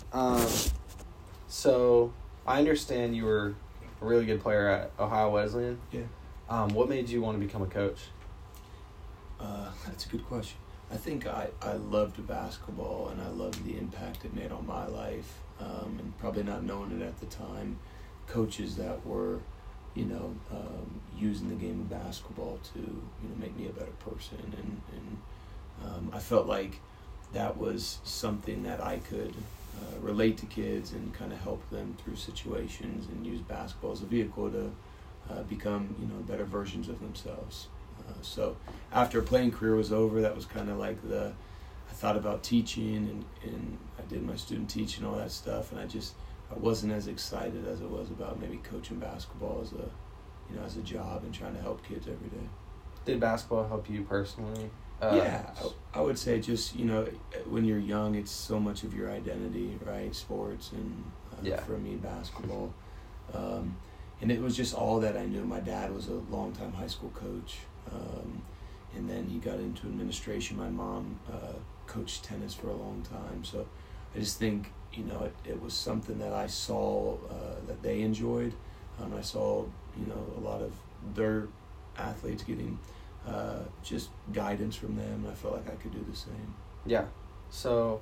So I understand you were a really good player at Ohio Wesleyan. Yeah. What made you want to become a coach? That's a good question. I think I loved basketball, and I loved the impact it made on my life, and probably not knowing it at the time, coaches that were, using the game of basketball to, make me a better person, and I felt like that was something that I could relate to kids and kind of help them through situations and use basketball as a vehicle to become, better versions of themselves. So after a playing career was over, that was kind of like I thought about teaching, and I did my student teaching and all that stuff, and I wasn't as excited as I was about maybe coaching basketball as a job and trying to help kids every day. Did basketball help you personally? I would say just, when you're young, it's so much of your identity, right? Sports and for me, basketball. And it was just all that I knew. My dad was a longtime high school coach. And then he got into administration. My mom coached tennis for a long time. So I just think, it was something that I saw that they enjoyed. I saw, a lot of their athletes getting just guidance from them. And I felt like I could do the same. Yeah. So